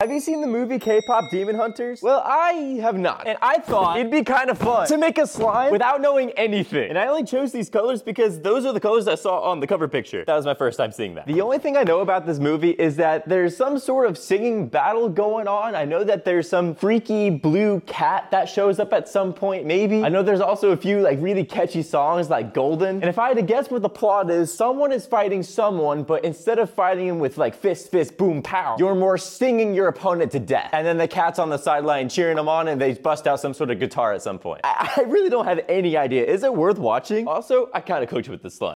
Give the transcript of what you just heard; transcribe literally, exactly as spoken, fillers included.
Have you seen the movie K-pop Demon Hunters? Well, I have not. And I thought it'd be kind of fun to make a slime without knowing anything. And I only chose these colors because those are the colors I saw on the cover picture. That was my first time seeing that. The only thing I know about this movie is that there's some sort of singing battle going on. I know that there's some freaky blue cat that shows up at some point, maybe. I know there's also a few like really catchy songs like Golden. And if I had to guess what the plot is, someone is fighting someone, but instead of fighting him with like fist, fist, boom, pow, you're more singing your opponent to death. And then the cat's on the sideline cheering them on and they bust out some sort of guitar at some point. I, I really don't have any idea. Is it worth watching? Also, I kind of coach with the slime.